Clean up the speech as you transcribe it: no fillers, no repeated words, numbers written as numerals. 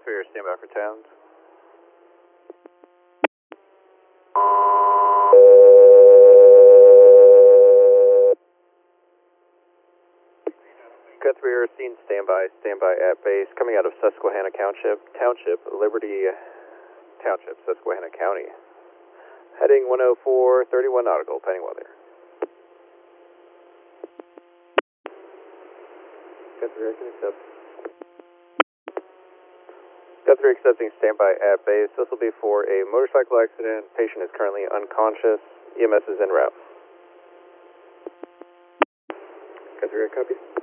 Guthrie, stand by for Towns. Guthrie, scene standby at base, coming out of Susquehanna Township, Liberty Township, Susquehanna County. Heading 104, 31 nautical, pending weather. Guthrie, I can accept. Guthrie accepting standby at base. This will be for a motorcycle accident. Patient is currently unconscious. EMS is en route. Guthrie, copy.